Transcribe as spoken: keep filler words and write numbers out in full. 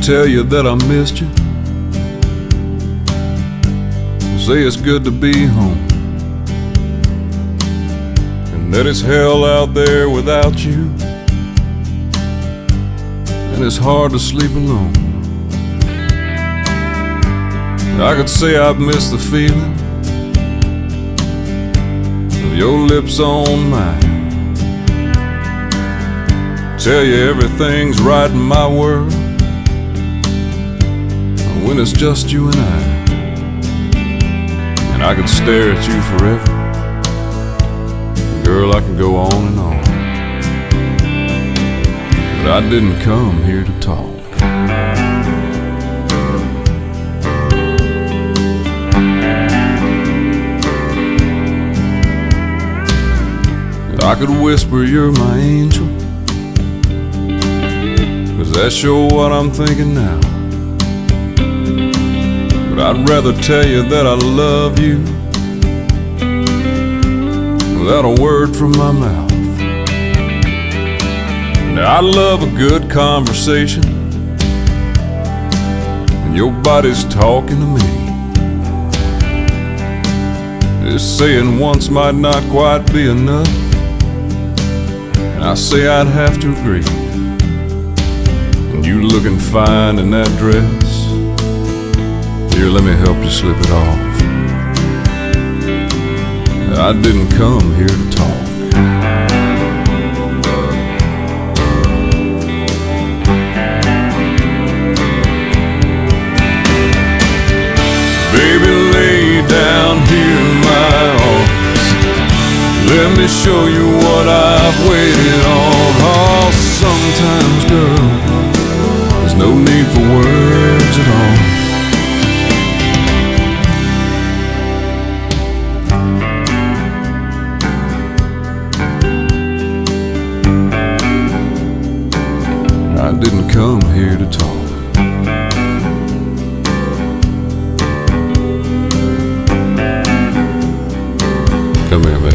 tell you that I missed you. Say it's good to be home, and that it's hell out there without you, and it's hard to sleep alone. I could say I've missed the feeling of your lips on mine. Tell you everything's right in my world when it's just you and I. And I could stare at you forever. Girl, I can go on and on, but I didn't come here to talk. I could whisper you're my angel, 'cause that's sure what I'm thinking now. But I'd rather tell you that I love you without a word from my mouth. Now I love a good conversation, and your body's talking to me. Just saying once might not quite be enough, and I say I'd have to agree. And you looking fine in that dress. Here, let me help you slip it off. I didn't come here to talk. Baby, lay down here in my arms. Let me show you what I've waited on. Oh, sometimes, girl, there's no need for words at all. I didn't come here to talk. Come here, baby.